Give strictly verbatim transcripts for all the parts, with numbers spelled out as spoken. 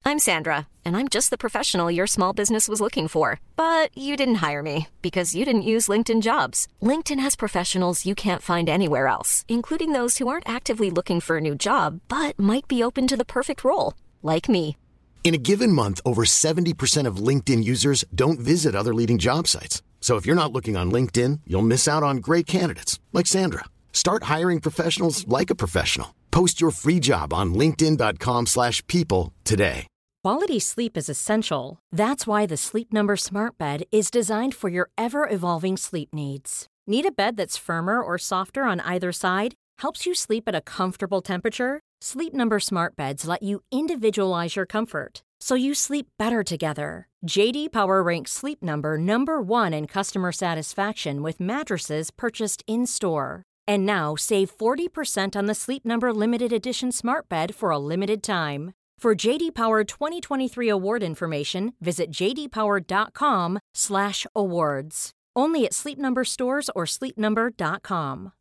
I'm Sandra, and I'm just the professional your small business was looking for. But you didn't hire me because you didn't use LinkedIn Jobs. LinkedIn has professionals you can't find anywhere else, including those who aren't actively looking for a new job, but might be open to the perfect role, like me. In a given month, over seventy percent of LinkedIn users don't visit other leading job sites. So if you're not looking on LinkedIn, you'll miss out on great candidates like Sandra. Start hiring professionals like a professional. Post your free job on linkedin dot com slash people today. Quality sleep is essential. That's why the Sleep Number Smart Bed is designed for your ever-evolving sleep needs. Need a bed that's firmer or softer on either side? Helps you sleep at a comfortable temperature? Sleep Number Smart Beds let you individualize your comfort, so you sleep better together. J D Power ranks Sleep Number number one in customer satisfaction with mattresses purchased in-store. And now, save forty percent on the Sleep Number Limited Edition Smart Bed for a limited time. For J D Power twenty twenty-three award information, visit j d power dot com slash awards. Only at Sleep Number stores or sleep number dot com.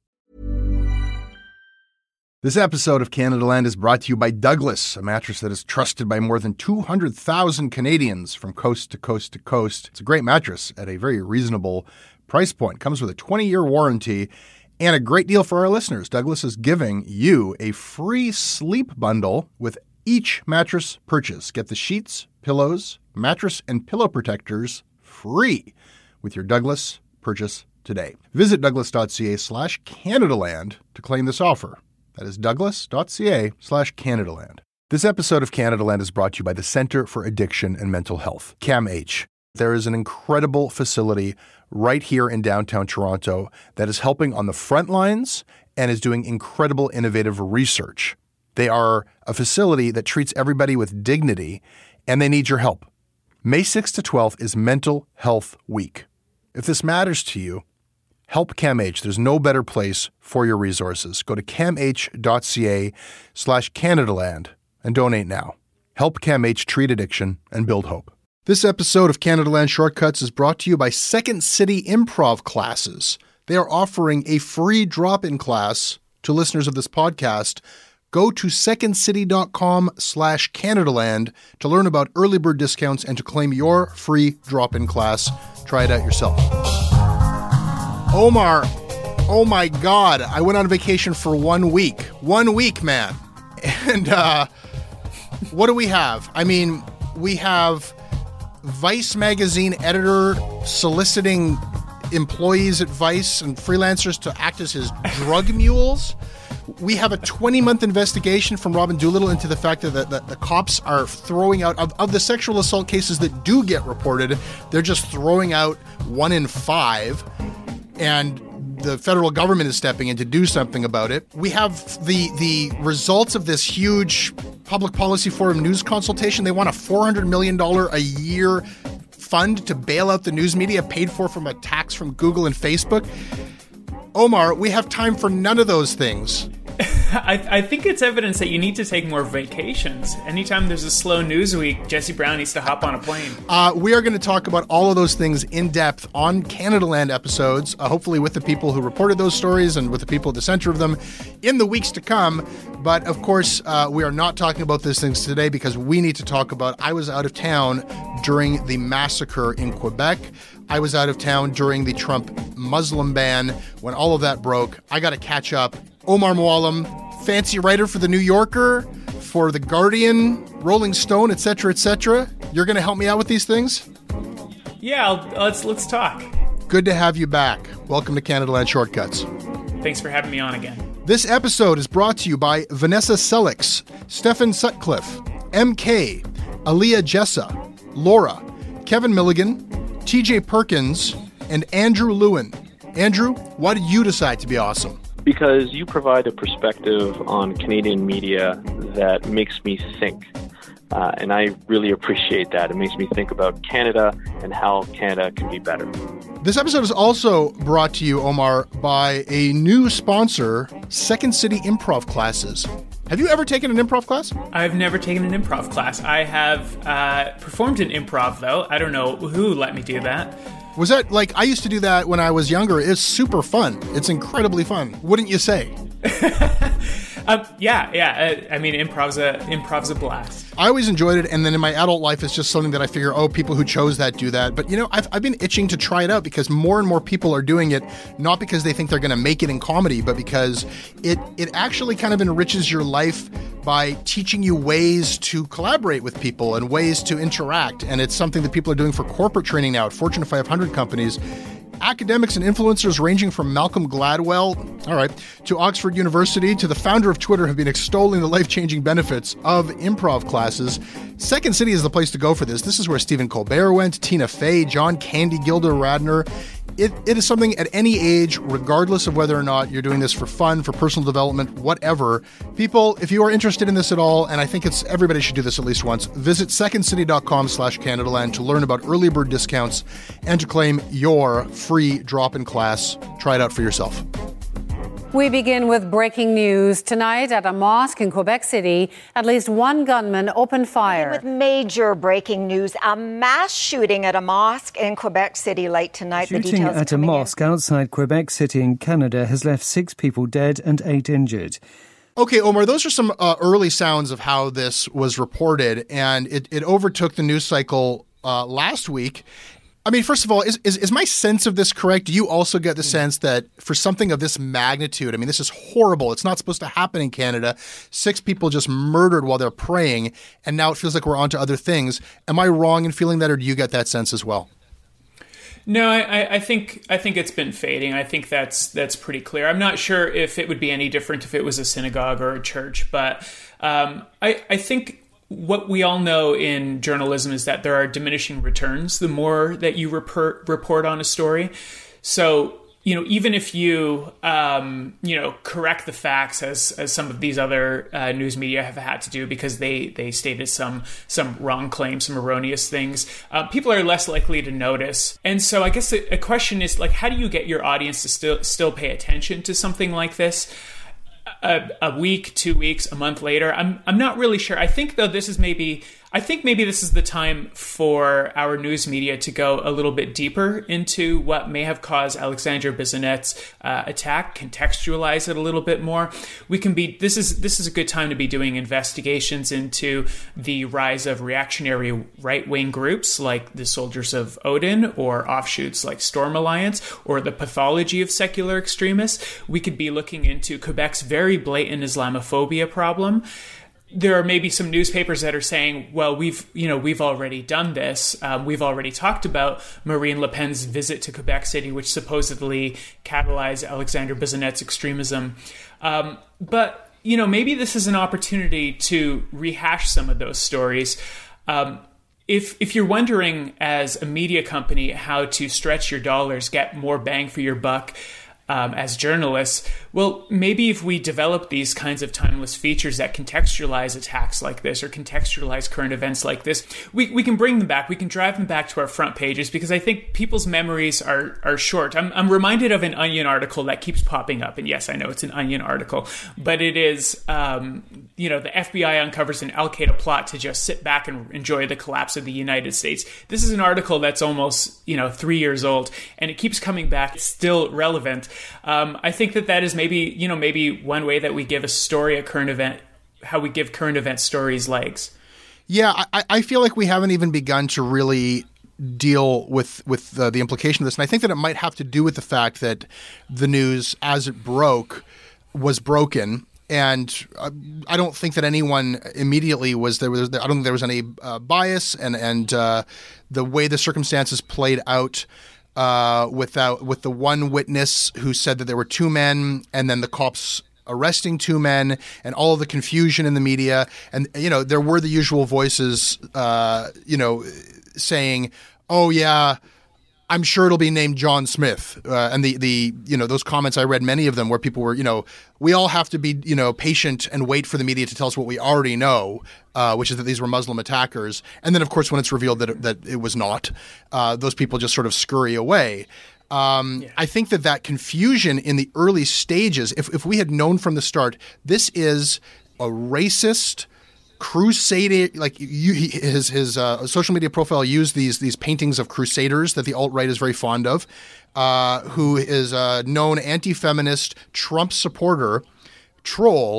This episode of Canada Land is brought to you by Douglas, a mattress that is trusted by more than two hundred thousand Canadians from coast to coast to coast. It's a great mattress at a very reasonable price point. Comes with a twenty-year warranty and a great deal for our listeners. Douglas is giving you a free sleep bundle with each mattress purchase. Get the sheets, pillows, mattress, and pillow protectors free with your Douglas purchase today. Visit douglas.ca slash Canadaland to claim this offer. That is douglas.ca slash Canadaland. This episode of Canada Land is brought to you by the Centre for Addiction and Mental Health, CAMH. There is an incredible facility right here in downtown Toronto that is helping on the front lines and is doing incredible innovative research. They are a facility that treats everybody with dignity, and they need your help. May sixth to twelfth is Mental Health Week. If this matters to you, help CAMH. There's no better place for your resources. Go to camh.ca slash Canadaland and donate now. Help CAMH treat addiction and build hope. This episode of Canada Land Shortcuts is brought to you by Second City Improv Classes. They are offering a free drop-in class to listeners of this podcast. Go to secondcity.com slash Canadaland to learn about early bird discounts and to claim your free drop-in class. Try it out yourself. Omar, oh my God, I went on vacation for one week. One week, man. And uh, what do we have? I mean, we have Vice magazine editor soliciting employees at Vice and freelancers to act as his drug mules. We have a twenty-month investigation from Robin Doolittle into the fact that the, the, the cops are throwing out, of, of the sexual assault cases that do get reported, they're just throwing out one in five. And the federal government is stepping in to do something about it. We have the the results of this huge Public Policy Forum news consultation. They want a four hundred million dollars a year fund to bail out the news media paid for from a tax from Google and Facebook. Omar, we have time for none of those things. I, I think it's evidence that you need to take more vacations. Anytime there's a slow news week, Jesse Brown needs to hop on a plane. Uh, we are going to talk about all of those things in depth on Canada Land episodes, uh, hopefully with the people who reported those stories and with the people at the center of them in the weeks to come. But of course, uh, we are not talking about these things today because we need to talk about, I was out of town during the massacre in Quebec. I was out of town during the Trump Muslim ban. When all of that broke, I got to catch up. Omar Mualim, fancy writer for The New Yorker, for The Guardian, Rolling Stone, et cetera, et cetera. You're going to help me out with these things? Yeah, I'll, let's let's talk. Good to have you back. Welcome to Canada Land Shortcuts. Thanks for having me on again. This episode is brought to you by Vanessa Selix, Stefan Sutcliffe, M K, Aaliyah Jessa, Laura, Kevin Milligan, T J Perkins, and Andrew Lewin. Andrew, why did you decide to be awesome? Because you provide a perspective on Canadian media that makes me think. Uh, and I really appreciate that. It makes me think about Canada and how Canada can be better. This episode is also brought to you, Omar, by a new sponsor, Second City Improv Classes. Have you ever taken an improv class? I've never taken an improv class. I have uh, performed an improv, though. I don't know who let me do that. Was that, like, I used to do that when I was younger. It's super fun. It's incredibly fun. Wouldn't you say? Um, yeah, yeah. Uh, I mean, improv's a, improv's a blast. I always enjoyed it, and then in my adult life, it's just something that I figure, oh, people who chose that do that. But, you know, I've, I've been itching to try it out because more and more people are doing it, not because they think they're going to make it in comedy, but because it, it actually kind of enriches your life by teaching you ways to collaborate with people and ways to interact. And it's something that people are doing for corporate training now at Fortune five hundred companies. Academics and influencers ranging from Malcolm Gladwell, all right, to Oxford University, to the founder of Twitter have been extolling the life-changing benefits of improv classes. Second City is the place to go for this. This is where Stephen Colbert went, Tina Fey, John Candy, Gilda Radner. It, it is something at any age, regardless of whether or not you're doing this for fun, for personal development, whatever. People, if you are interested in this at all, and I think it's everybody should do this at least once, visit secondcity.com slash Canadaland to learn about early bird discounts and to claim your free drop-in class. Try it out for yourself. We begin with breaking news. Tonight at a mosque in Quebec City, at least one gunman opened fire. With major breaking news, a mass shooting at a mosque in Quebec City late tonight. Shooting the details at a mosque in. outside Quebec City in Canada has left six people dead and eight injured. Okay, Omar, those are some uh, early sounds of how this was reported, and it, it overtook the news cycle uh, last week. I mean, first of all, is, is is my sense of this correct? Do you also get the sense that for something of this magnitude, I mean, this is horrible. It's not supposed to happen in Canada. Six people just murdered while they're praying, and now it feels like we're on to other things. Am I wrong in feeling that, or do you get that sense as well? No, I, I think I think it's been fading. I think that's that's pretty clear. I'm not sure if it would be any different if it was a synagogue or a church, but um, I, I think what we all know in journalism is that there are diminishing returns the more that you report, report on a story. So, you know, even if you, um, you know, correct the facts as as some of these other uh, news media have had to do because they they stated some some wrong claims, some erroneous things, uh, people are less likely to notice. And so I guess a, a question is, like, how do you get your audience to still still pay attention to something like this? A, a week, two weeks, a month later, I'm I'm not really sure. I think though this is maybe I think maybe this is the time for our news media to go a little bit deeper into what may have caused Alexandre Bissonnette's uh, attack, contextualize it a little bit more. We can be this is this is a good time to be doing investigations into the rise of reactionary right-wing groups like the Soldiers of Odin, or offshoots like Storm Alliance, or the pathology of secular extremists. We could be looking into Quebec's very blatant Islamophobia problem. There are maybe some newspapers that are saying, well, we've, you know, we've already done this. Um, we've already talked about Marine Le Pen's visit to Quebec City, which supposedly catalyzed Alexandre Bissonnette's extremism. Um, but, you know, maybe this is an opportunity to rehash some of those stories. Um, if if you're wondering as a media company how to stretch your dollars, get more bang for your buck, Um, as journalists, well, maybe if we develop these kinds of timeless features that contextualize attacks like this or contextualize current events like this, we, we can bring them back. We can drive them back to our front pages because I think people's memories are are short. I'm, I'm reminded of an Onion article that keeps popping up. And yes, I know it's an Onion article, but it is, um, you know, the F B I uncovers an Al-Qaeda plot to just sit back and enjoy the collapse of the United States. This is an article that's almost, you know, three years old, and it keeps coming back. It's still relevant. Um, I think that that is maybe, you know, maybe one way that we give a story, a current event, how we give current event stories legs. Yeah, I, I feel like we haven't even begun to really deal with with the, the implication of this. And I think that it might have to do with the fact that the news, as it broke, was broken. And uh, I don't think that anyone immediately was there. Was, I don't think there was any uh, bias, and and uh, the way the circumstances played out. Uh, without with the one witness who said that there were two men, and then the cops arresting two men, and all of the confusion in the media, and you know there were the usual voices, uh, you know, saying, "Oh yeah, I'm sure it'll be named John Smith," uh, and the the you know those comments, I read many of them where people were, you know, we all have to be, you know, patient and wait for the media to tell us what we already know, uh, which is that these were Muslim attackers. And then, of course, when it's revealed that it, that it was not, uh, those people just sort of scurry away. Um, yeah. I think that that confusion in the early stages, if if we had known from the start, this is a racist, crusader, like you, his his uh, social media profile used these these paintings of crusaders that the alt-right is very fond of, uh, who is a known anti-feminist Trump supporter troll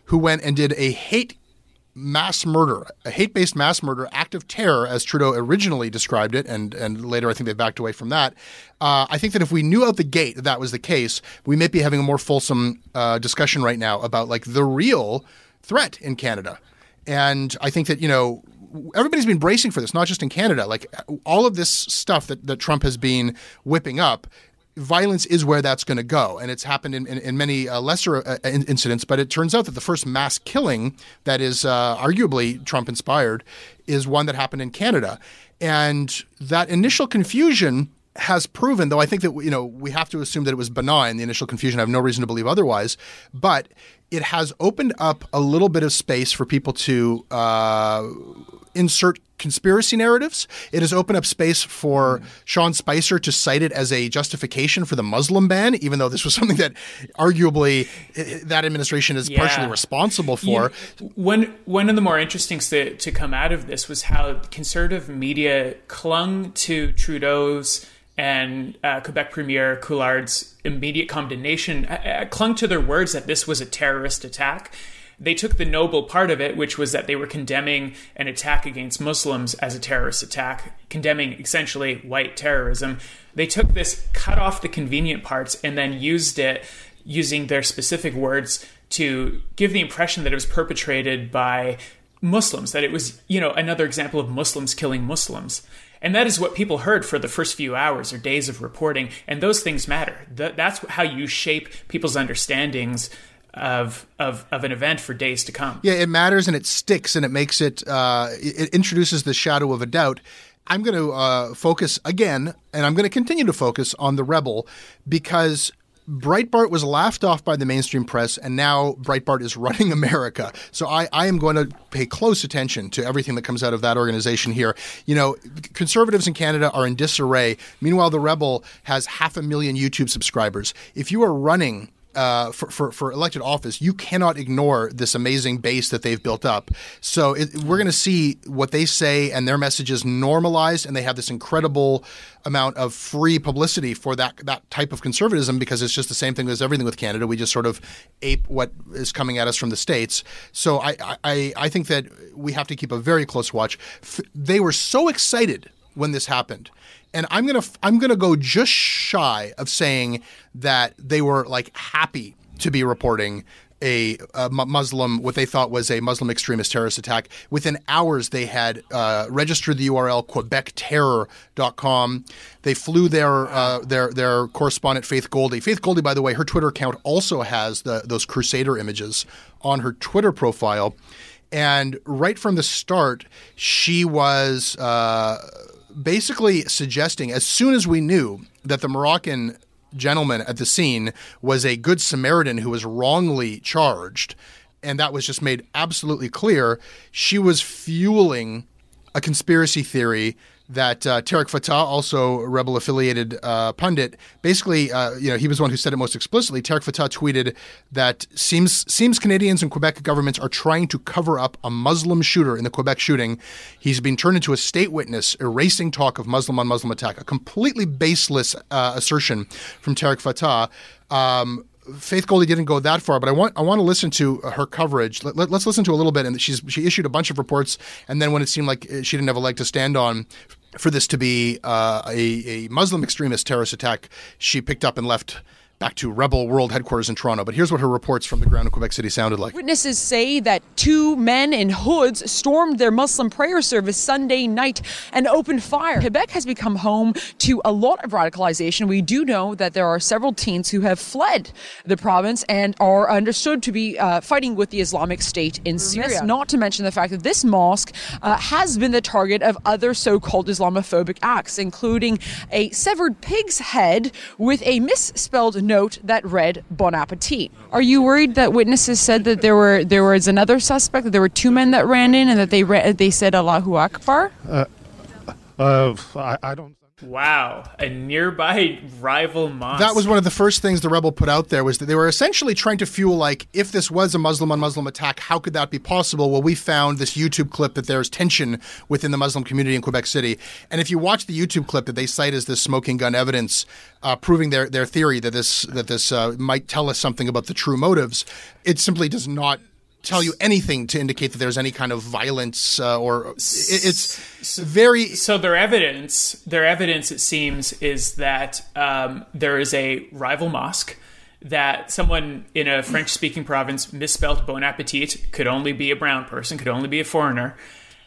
who went and did a hate mass murder, a hate-based mass murder, act of terror, as Trudeau originally described it, and and later I think they backed away from that. Uh, I think that if we knew out the gate that that was the case, we may be having a more fulsome uh, discussion right now about like the real threat in Canada. And I think that, you know, everybody's been bracing for this, not just in Canada. Like all of this stuff that, that Trump has been whipping up, violence is where that's going to go. And it's happened in, in, in many uh, lesser uh, incidents. But it turns out that the first mass killing that is uh, arguably Trump-inspired is one that happened in Canada. And that initial confusion has proven, though I think that, you know, we have to assume that it was benign, the initial confusion. I have no reason to believe otherwise. But it has opened up a little bit of space for people to uh, insert conspiracy narratives. It has opened up space for Sean Spicer to cite it as a justification for the Muslim ban, even though this was something that arguably that administration is yeah. partially responsible for. You, one, one of the more interesting to, to come out of this was how conservative media clung to Trudeau's and uh, Quebec Premier Couillard's immediate condemnation, uh, clung to their words that this was a terrorist attack. They took the noble part of it, which was that they were condemning an attack against Muslims as a terrorist attack, condemning essentially white terrorism. They took this, cut off the convenient parts, and then used it, using their specific words, to give the impression that it was perpetrated by Muslims, that it was, you know, another example of Muslims killing Muslims. And that is what people heard for the first few hours or days of reporting. And those things matter. That's how you shape people's understandings of, of of an event for days to come. Yeah, it matters and it sticks and it makes it, uh, it introduces the shadow of a doubt. I'm going to uh, focus again, and I'm going to continue to focus on the Rebel, because Breitbart was laughed off by the mainstream press, and now Breitbart is running America. So I, I am going to pay close attention to everything that comes out of that organization here. You know, conservatives in Canada are in disarray. Meanwhile, the Rebel has half a million YouTube subscribers. If you are running Uh, for, for, for elected office, you cannot ignore this amazing base that they've built up. So it, we're going to see what they say and their messages normalized, and they have this incredible amount of free publicity for that that type of conservatism, because it's just the same thing as everything with Canada. We just sort of ape what is coming at us from the States. So I, I, I think that we have to keep a very close watch. F- they were so excited when this happened. And I'm gonna I'm gonna go just shy of saying that they were like happy to be reporting a, a Muslim, what they thought was a Muslim extremist terrorist attack. Within hours, they had uh, registered the U R L quebec terror dot com. They flew their uh, their their correspondent Faith Goldy. Faith Goldy, by the way, her Twitter account also has the, those Crusader images on her Twitter profile. And right from the start, she was Uh, basically suggesting, as soon as we knew that the Moroccan gentleman at the scene was a good Samaritan who was wrongly charged, and that was just made absolutely clear, she was fueling a conspiracy theory that uh, Tarek Fatah, also a Rebel-affiliated uh, pundit, basically, uh, you know, he was the one who said it most explicitly. Tarek Fatah tweeted that seems seems Canadians and Quebec governments are trying to cover up a Muslim shooter in the Quebec shooting. He's been turned into a state witness, erasing talk of Muslim-on-Muslim attack. A completely baseless uh, assertion from Tarek Fatah. Um, Faith Goldy didn't go that far, but I want I want to listen to her coverage. Let, let, let's listen to a little bit. And she's she issued a bunch of reports, and then when it seemed like she didn't have a leg to stand on for this to be uh, a, a Muslim extremist terrorist attack, she picked up and left back to Rebel World Headquarters in Toronto. But here's what her reports from the ground in Quebec City sounded like. Witnesses say that two men in hoods stormed their Muslim prayer service Sunday night and opened fire. Quebec has become home to a lot of radicalization. We do know that there are several teens who have fled the province and are understood to be uh, fighting with the Islamic State in Syria. Not to mention the fact that this mosque uh, has been the target of other so-called Islamophobic acts, including a severed pig's head with a misspelled note that read Bon Appetit. Are you worried that witnesses said that there were there was another suspect, that there were two men that ran in and that they ra- they said Allahu Akbar? Uh, uh, I, I don't. Wow, a nearby rival mosque. That was one of the first things the Rebel put out there, was that they were essentially trying to fuel, like, if this was a Muslim-on-Muslim attack, how could that be possible? Well, we found this YouTube clip that there's tension within the Muslim community in Quebec City. And if you watch the YouTube clip that they cite as this smoking gun evidence, uh, proving their, their theory that this that this uh, might tell us something about the true motives, it simply does not tell you anything to indicate that there's any kind of violence uh, or it, it's very. So their evidence, their evidence, it seems, is that um, there is a rival mosque that someone in a French-speaking province misspelled Bon Appetit, could only be a brown person, could only be a foreigner,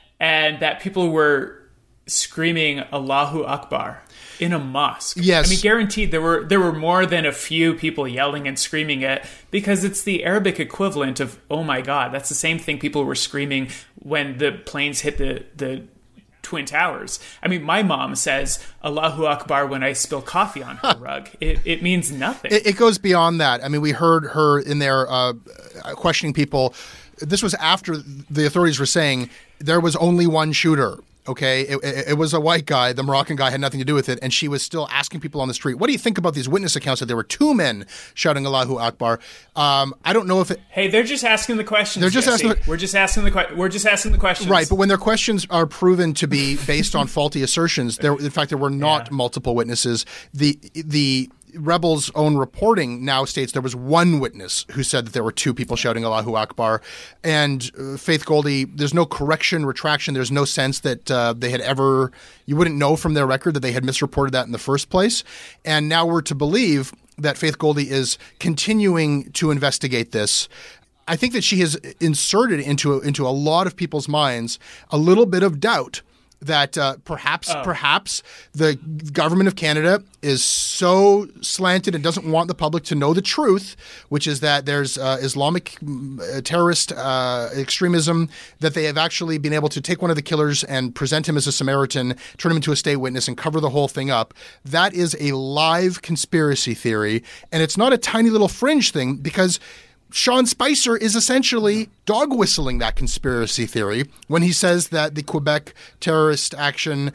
and that people were screaming Allahu Akbar in a mosque. Yes. I mean, guaranteed there were there were more than a few people yelling and screaming it, because it's the Arabic equivalent of, oh my God. That's the same thing people were screaming when the planes hit the, the Twin Towers. I mean, my mom says Allahu Akbar when I spill coffee on her rug. It, it means nothing. It, it goes beyond that. I mean, we heard her in there uh, questioning people. This was after the authorities were saying there was only one shooter. Okay, it, it, it was a white guy. The Moroccan guy had nothing to do with it. And she was still asking people on the street, what do you think about these witness accounts that there were two men shouting Allahu Akbar? Um, I don't know if it... Hey, they're just asking the questions, They're just Jesse. asking the, We're just asking the que- We're just asking the questions. Right, but when their questions are proven to be based on faulty assertions, there, in fact, there were not yeah. multiple witnesses. The the... Rebels' own reporting now states there was one witness who said that there were two people shouting Allahu Akbar. And uh, Faith Goldy, there's no correction, retraction. There's no sense that uh, they had ever – you wouldn't know from their record that they had misreported that in the first place. And now we're to believe that Faith Goldy is continuing to investigate this. I think that she has inserted into, into a lot of people's minds a little bit of doubt that uh, perhaps oh. perhaps the government of Canada is so slanted and doesn't want the public to know the truth, which is that there's uh, Islamic uh, terrorist uh, extremism, that they have actually been able to take one of the killers and present him as a Samaritan, turn him into a state witness, and cover the whole thing up. That is a live conspiracy theory, and it's not a tiny little fringe thing, because Sean Spicer is essentially dog whistling that conspiracy theory when he says that the Quebec terrorist action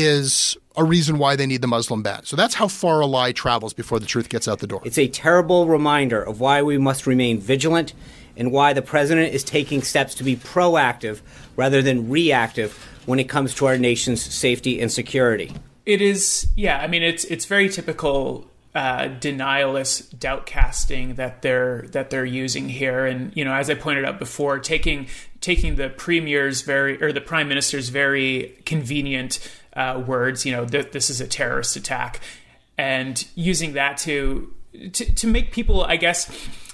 is a reason why they need the Muslim ban. So that's how far a lie travels before the truth gets out the door. It's a terrible reminder of why we must remain vigilant and why the president is taking steps to be proactive rather than reactive when it comes to our nation's safety and security. It is, yeah, I mean, it's it's very typical Uh, denialist doubt casting that they're that they're using here, and you know, as I pointed out before, taking taking the premier's very or the prime minister's very convenient uh, words, you know, that this is a terrorist attack, and using that to to, to make people, I guess,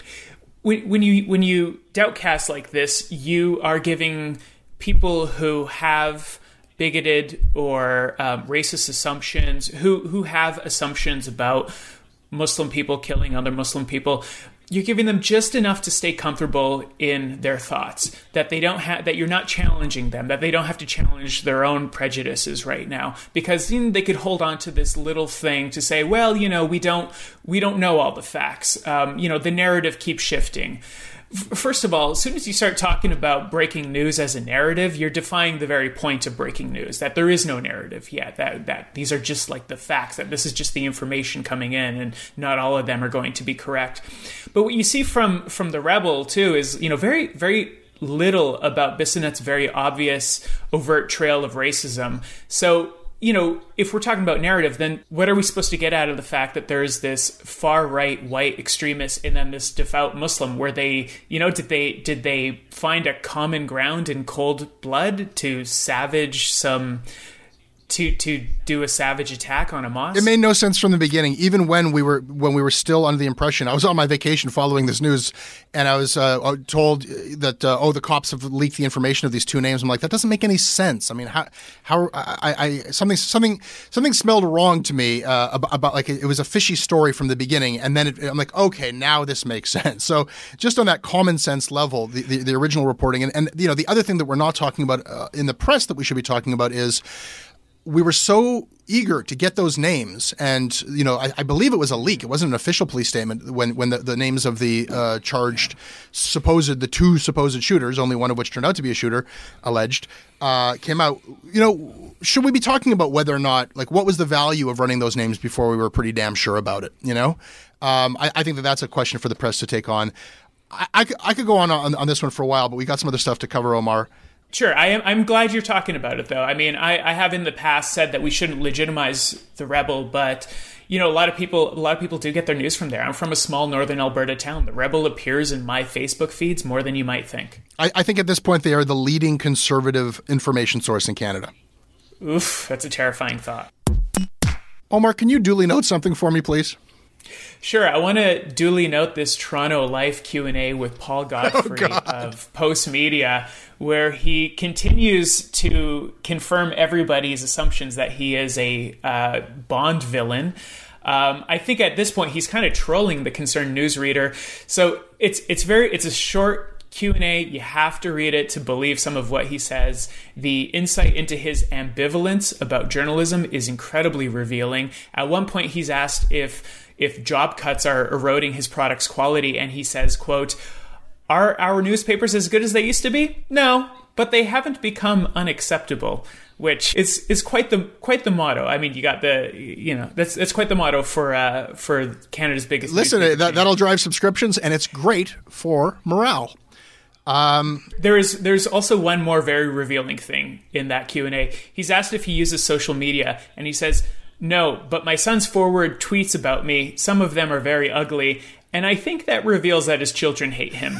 when, when you when you doubt cast like this, you are giving people who have bigoted or um, racist assumptions, who who have assumptions about Muslim people killing other Muslim people, you're giving them just enough to stay comfortable in their thoughts, that they don't have, that you're not challenging them, that they don't have to challenge their own prejudices right now, because you know, they could hold on to this little thing to say, well, you know, we don't we don't know all the facts. Um, you know, the narrative keeps shifting. First of all, as soon as you start talking about breaking news as a narrative, you're defying the very point of breaking news, that there is no narrative yet, that that these are just like the facts, that this is just the information coming in, and not all of them are going to be correct. But what you see from from the Rebel, too, is, you know, very, very little about Bissonnette's very obvious, overt trail of racism. So, you know, if we're talking about narrative, then what are we supposed to get out of the fact that there's this far-right white extremist and then this devout Muslim? Where they, you know, did they did they find a common ground in cold blood to savage some, to to do a savage attack on a mosque? It made no sense from the beginning. Even when we were when we were still under the impression, I was on my vacation following this news, and I was uh, told that uh, oh, the cops have leaked the information of these two names. I'm like, that doesn't make any sense. I mean, how how I, I something something something smelled wrong to me uh, about, about like it was a fishy story from the beginning, and then it, I'm like, okay, now this makes sense. So just on that common sense level, the the, the original reporting, and and you know, the other thing that we're not talking about uh, in the press that we should be talking about is, we were so eager to get those names, and you know, I, I believe it was a leak. It wasn't an official police statement when when the, the names of the uh, charged, supposed the two supposed shooters, only one of which turned out to be a shooter, alleged, uh, came out. You know, should we be talking about whether or not, like, what was the value of running those names before we were pretty damn sure about it? You know, um, I, I think that that's a question for the press to take on. I, I, I could go on, on on this one for a while, but we got some other stuff to cover, Omar. Sure. I am, I'm glad you're talking about it, though. I mean, I, I have in the past said that we shouldn't legitimize the Rebel, but, you know, a lot of people a lot of people do get their news from there. I'm from a small northern Alberta town. The Rebel appears in my Facebook feeds more than you might think. I, I think at this point they are the leading conservative information source in Canada. Oof, that's a terrifying thought. Omar, can you duly note something for me, please? Sure. I want to duly note this Toronto Life Q and A with Paul Godfrey oh, of Post Media, where he continues to confirm everybody's assumptions that he is a uh, Bond villain. Um, I think at this point he's kind of trolling the concerned newsreader. So it's it's very it's a short Q and A. You have to read it to believe some of what he says. The insight into his ambivalence about journalism is incredibly revealing. At one point, he's asked if if job cuts are eroding his product's quality, and he says, quote, "Are our newspapers as good as they used to be? No, but they haven't become unacceptable." Which is is quite the quite the motto. I mean, you got the you know that's that's quite the motto for uh, for Canada's biggest. Listen, that, that'll drive subscriptions, and it's great for morale. Um, there is there's also one more very revealing thing in that Q and A. He's asked if he uses social media, and he says, "No, but my son's forward tweets about me. Some of them are very ugly, and I think that reveals that his children hate him."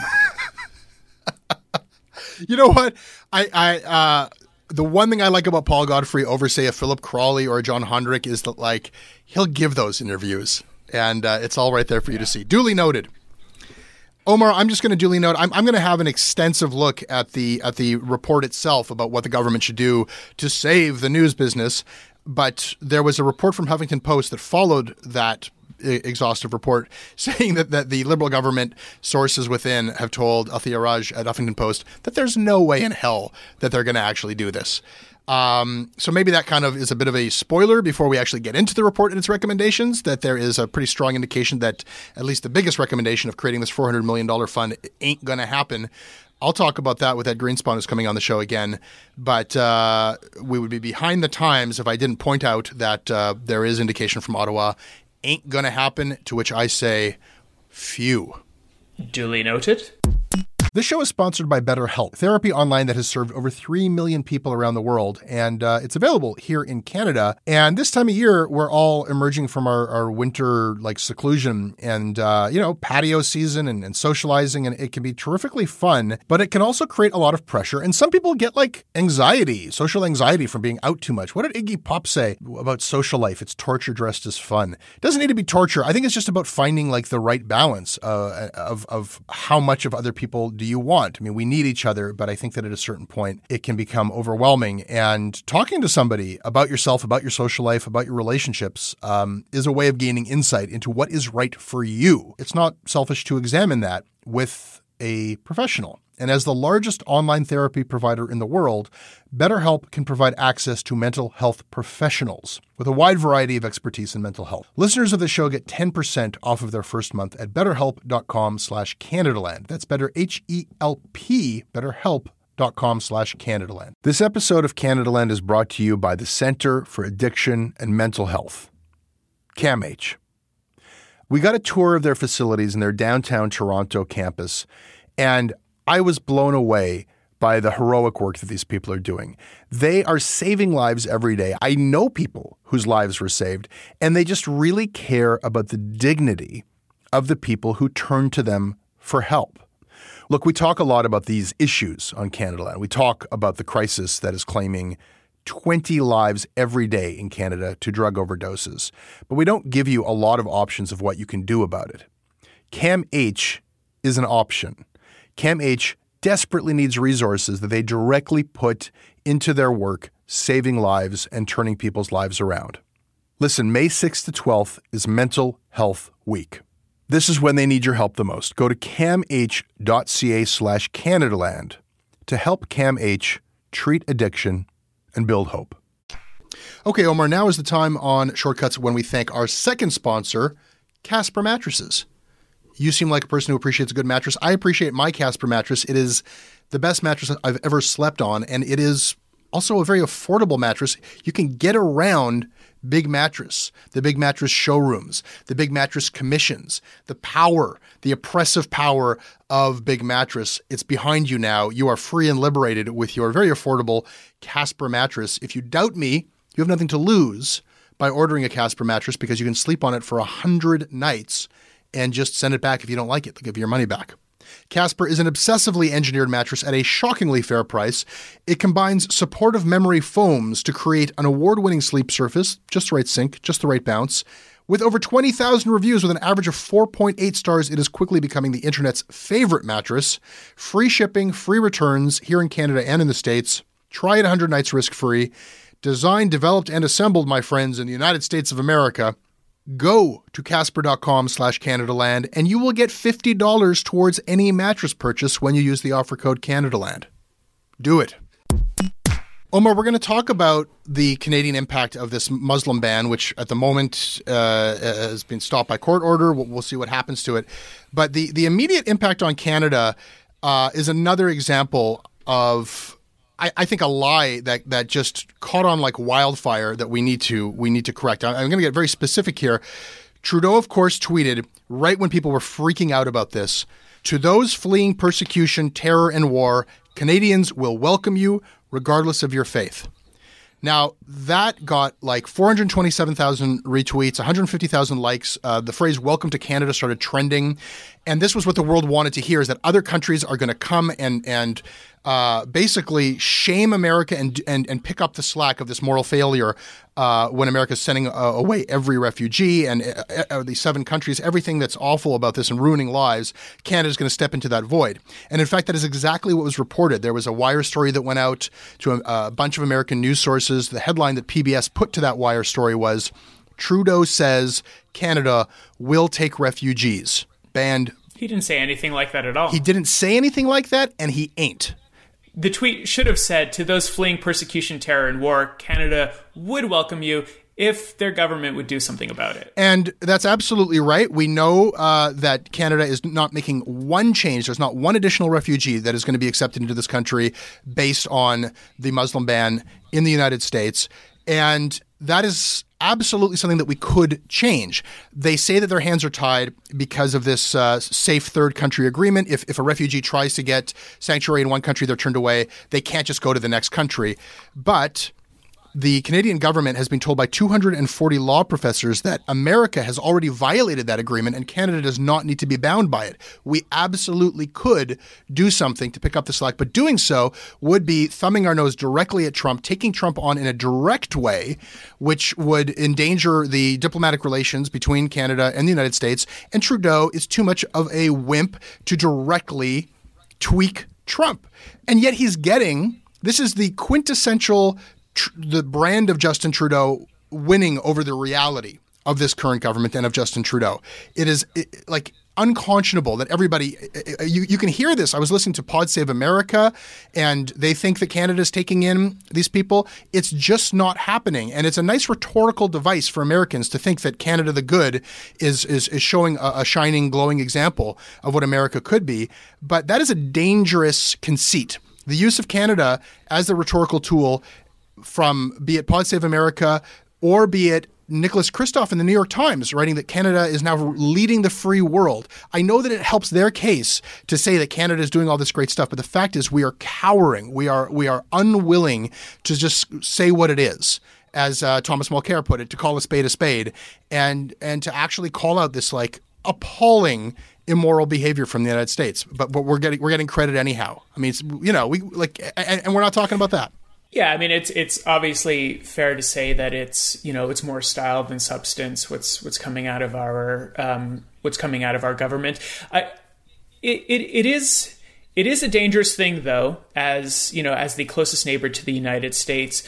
You know what? I I. Uh, The one thing I like about Paul Godfrey over, say, a Philip Crawley or a John Hondrick is that, like, he'll give those interviews, and uh, it's all right there for you to see. Duly noted. Omar, I'm just going to duly note, I'm, I'm going to have an extensive look at the at the report itself about what the government should do to save the news business, but there was a report from Huffington Post that followed that exhaustive report saying that, that the Liberal government sources within have told Althea Raj at Huffington Post that there's no way in hell that they're going to actually do this. Um, so maybe that kind of is a bit of a spoiler before we actually get into the report and its recommendations, that there is a pretty strong indication that at least the biggest recommendation of creating this four hundred million dollars fund ain't going to happen. I'll talk about that with Ed Greenspan, who's coming on the show again. But uh, we would be behind the times if I didn't point out that uh, there is indication from Ottawa ain't gonna happen, to which I say, phew. Duly noted. This show is sponsored by BetterHelp, therapy online that has served over three million people around the world, and uh, it's available here in Canada. And this time of year, we're all emerging from our, our winter like seclusion and, uh, you know, patio season and, and socializing, and it can be terrifically fun, but it can also create a lot of pressure. And some people get like anxiety, social anxiety from being out too much. What did Iggy Pop say about social life? It's torture dressed as fun. It doesn't need to be torture. I think it's just about finding like the right balance uh, of, of how much of other people do you want. I mean, we need each other, but I think that at a certain point, it can become overwhelming. And talking to somebody about yourself, about your social life, about your relationships um, is a way of gaining insight into what is right for you. It's not selfish to examine that with a professional. And as the largest online therapy provider in the world, BetterHelp can provide access to mental health professionals with a wide variety of expertise in mental health. Listeners of the show get ten percent off of their first month at betterhelp.com slash Canadaland. That's better, H E L P, betterhelp.com slash Canadaland. This episode of Canadaland is brought to you by the Center for Addiction and Mental Health, CAMH. We got a tour of their facilities in their downtown Toronto campus, and I was blown away by the heroic work that these people are doing. They are saving lives every day. I know people whose lives were saved, and they just really care about the dignity of the people who turn to them for help. Look, we talk a lot about these issues on Canadaland. We talk about the crisis that is claiming twenty lives every day in Canada to drug overdoses, but we don't give you a lot of options of what you can do about it. CAMH is an option. CAMH desperately needs resources that they directly put into their work, saving lives and turning people's lives around. Listen, May sixth to twelfth is Mental Health Week. This is when they need your help the most. Go to camh.ca slash Canadaland to help CAMH treat addiction and build hope. Okay, Omar, now is the time on Shortcuts when we thank our second sponsor, Casper Mattresses. You seem like a person who appreciates a good mattress. I appreciate my Casper mattress. It is the best mattress I've ever slept on, and it is also a very affordable mattress. You can get around Big Mattress, the Big Mattress showrooms, the Big Mattress commissions, the power, the oppressive power of Big Mattress. It's behind you now. You are free and liberated with your very affordable Casper mattress. If you doubt me, you have nothing to lose by ordering a Casper mattress because you can sleep on it for one hundred nights and just send it back if you don't like it. They'll give you your money back. Casper is an obsessively engineered mattress at a shockingly fair price. It combines supportive memory foams to create an award-winning sleep surface, just the right sink, just the right bounce. With over twenty thousand reviews with an average of four point eight stars, it is quickly becoming the internet's favorite mattress. Free shipping, free returns here in Canada and in the States. Try it one hundred nights risk-free. Designed, developed, and assembled, my friends, in the United States of America. Go to casper.com slash CanadaLand and you will get fifty dollars towards any mattress purchase when you use the offer code CanadaLand. Do it. Omar, we're going to talk about the Canadian impact of this Muslim ban, which at the moment uh, has been stopped by court order. We'll, we'll see what happens to it. But the, the immediate impact on Canada uh, is another example of, I, I think, a lie that, that just caught on like wildfire that we need to we need to correct. I'm going to get very specific here. Trudeau, of course, tweeted right when people were freaking out about this, "To those fleeing persecution, terror, and war, Canadians will welcome you regardless of your faith." Now, that got like four hundred twenty-seven thousand retweets, one hundred fifty thousand likes. Uh, the phrase "Welcome to Canada" started trending. And this was what the world wanted to hear, is that other countries are going to come and and uh, basically shame America and, and and pick up the slack of this moral failure uh, when America is sending uh, away every refugee and uh, uh, these seven countries, everything that's awful about this and ruining lives. Canada is going to step into that void. And in fact, that is exactly what was reported. There was a Wire story that went out to a, a bunch of American news sources. The headline that P B S put to that Wire story was, "Trudeau says Canada will take refugees." Banned. He didn't say anything like that at all. He didn't say anything like that, and he ain't. The tweet should have said, "To those fleeing persecution, terror, and war, Canada would welcome you if their government would do something about it." And that's absolutely right. We know uh, that Canada is not making one change. There's not one additional refugee that is going to be accepted into this country based on the Muslim ban in the United States. And that is absolutely something that we could change. They say that their hands are tied because of this uh, safe third country agreement. If, if a refugee tries to get sanctuary in one country, they're turned away. They can't just go to the next country. But the Canadian government has been told by two hundred forty law professors that America has already violated that agreement and Canada does not need to be bound by it. We absolutely could do something to pick up the slack, but doing so would be thumbing our nose directly at Trump, taking Trump on in a direct way, which would endanger the diplomatic relations between Canada and the United States. And Trudeau is too much of a wimp to directly tweak Trump. And yet he's getting, this is the quintessential Tr- the brand of Justin Trudeau winning over the reality of this current government and of Justin Trudeau. It is it, like unconscionable that everybody, you, you can hear this. I was listening to Pod Save America and they think that Canada is taking in these people. It's just not happening. And it's a nice rhetorical device for Americans to think that Canada the good is, is, is showing a, a shining, glowing example of what America could be. But that is a dangerous conceit. The use of Canada as a rhetorical tool from be it Pod Save America or be it Nicholas Kristof in the New York Times writing that Canada is now leading the free world. I know that it helps their case to say that Canada is doing all this great stuff, but the fact is we are cowering. We are we are unwilling to just say what it is, as uh, Thomas Mulcair put it, to call a spade a spade, and and to actually call out this like appalling immoral behavior from the United States. But but we're getting we're getting credit anyhow. I mean, it's, you know, we like, and, and we're not talking about that. Yeah, I mean, it's it's obviously fair to say that it's, you know, it's more style than substance. What's what's coming out of our um, what's coming out of our government. I, it, it it is it is a dangerous thing, though, as you know, as the closest neighbor to the United States,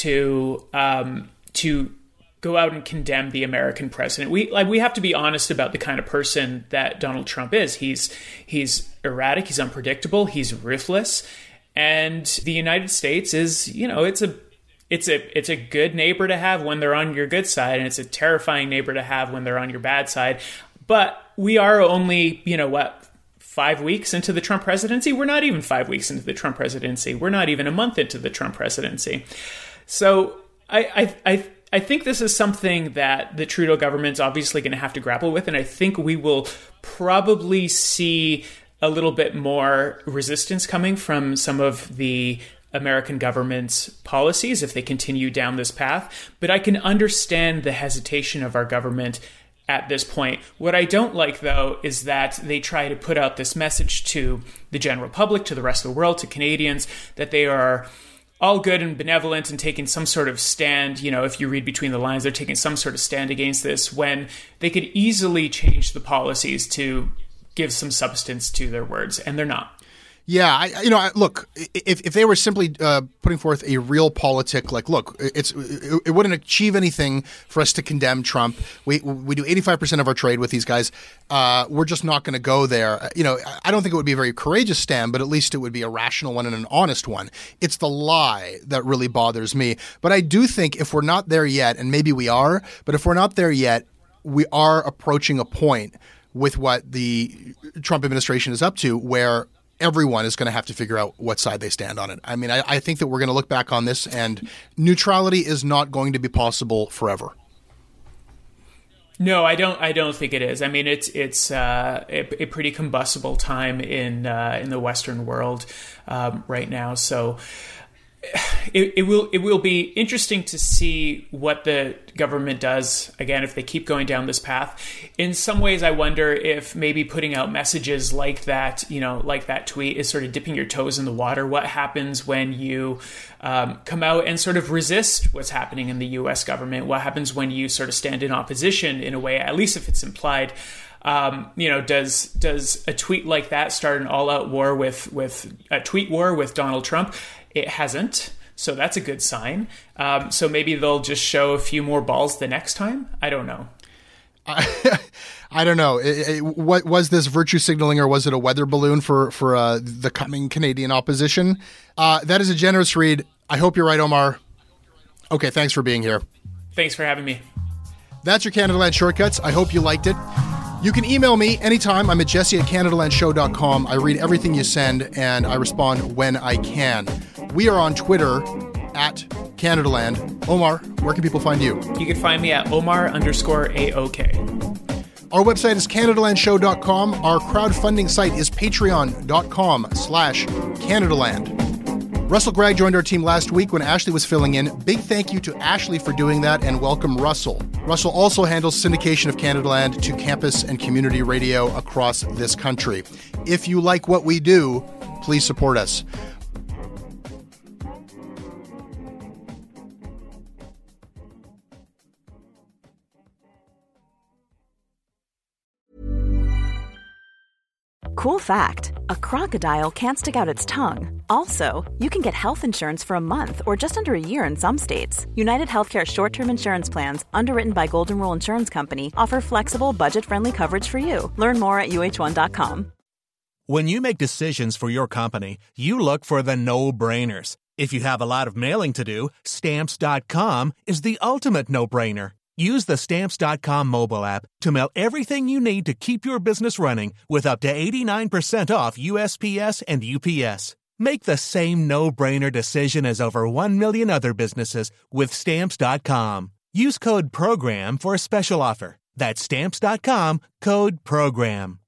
to um, to go out and condemn the American president. We like we have to be honest about the kind of person that Donald Trump is. He's he's erratic. He's unpredictable. He's ruthless. And the United States is, you know, it's a it's a it's a good neighbor to have when they're on your good side, and it's a terrifying neighbor to have when they're on your bad side. But we are only, you know, what, five weeks into the Trump presidency. We're not even five weeks into the Trump presidency. We're not even a month into the Trump presidency. So I, I, I, I think this is something that the Trudeau government's obviously going to have to grapple with. And I think we will probably see a little bit more resistance coming from some of the American government's policies if they continue down this path. But I can understand the hesitation of our government at this point. What I don't like, though, is that they try to put out this message to the general public, to the rest of the world, to Canadians, that they are all good and benevolent and taking some sort of stand. You know, if you read between the lines, they're taking some sort of stand against this when they could easily change the policies to give some substance to their words, and they're not. Yeah, I, you know, I, look, if if they were simply uh, putting forth a real politic, like, look, it's it, it wouldn't achieve anything for us to condemn Trump. We we do eighty-five percent of our trade with these guys. Uh, we're just not going to go there. You know, I don't think it would be a very courageous stand, but at least it would be a rational one and an honest one. It's the lie that really bothers me. But I do think if we're not there yet, and maybe we are, but if we're not there yet, we are approaching a point with what the Trump administration is up to where everyone is going to have to figure out what side they stand on it. I mean, I, I think that we're going to look back on this, and neutrality is not going to be possible forever. No, I don't. I don't think it is. I mean, it's it's uh, a, a pretty combustible time in uh, in the Western world um, right now. So it, it will it will be interesting to see what the government does again if they keep going down this path. In some ways, I wonder if maybe putting out messages like that, you know, like that tweet, is sort of dipping your toes in the water. What happens when you um, come out and sort of resist what's happening in the U S government? What happens when you sort of stand in opposition in a way, at least if it's implied? Um, you know, does does a tweet like that start an all-out war with with a tweet war with Donald Trump? It hasn't. So that's a good sign. Um, so maybe they'll just show a few more balls the next time. I don't know. I, I don't know. It, it, what was this virtue signaling, or was it a weather balloon for for uh, the coming Canadian opposition? Uh, that is a generous read. I hope you're right, Omar. Okay, thanks for being here. Thanks for having me. That's your Canadaland Shortcuts. I hope you liked it. You can email me anytime. I'm at jesse at canadaland show dot com. I read everything you send, and I respond when I can. We are on Twitter at Canadaland. Omar, where can people find you? You can find me at Omar underscore A O K. Our website is canadaland show dot com. Our crowdfunding site is patreon dot com slash Canadaland. Russell Gregg joined our team last week when Ashley was filling in. Big thank you to Ashley for doing that, and welcome Russell. Russell also handles syndication of Canadaland to campus and community radio across this country. If you like what we do, please support us. Cool fact, a crocodile can't stick out its tongue. Also, you can get health insurance for a month or just under a year in some states. United Healthcare short-term insurance plans, underwritten by Golden Rule Insurance Company, offer flexible, budget-friendly coverage for you. Learn more at U H one dot com. When you make decisions for your company, you look for the no-brainers. If you have a lot of mailing to do, Stamps dot com is the ultimate no-brainer. Use the Stamps dot com mobile app to mail everything you need to keep your business running with up to eighty-nine percent off U S P S and U P S. Make the same no-brainer decision as over one million other businesses with Stamps dot com. Use code PROGRAM for a special offer. That's Stamps dot com, code PROGRAM.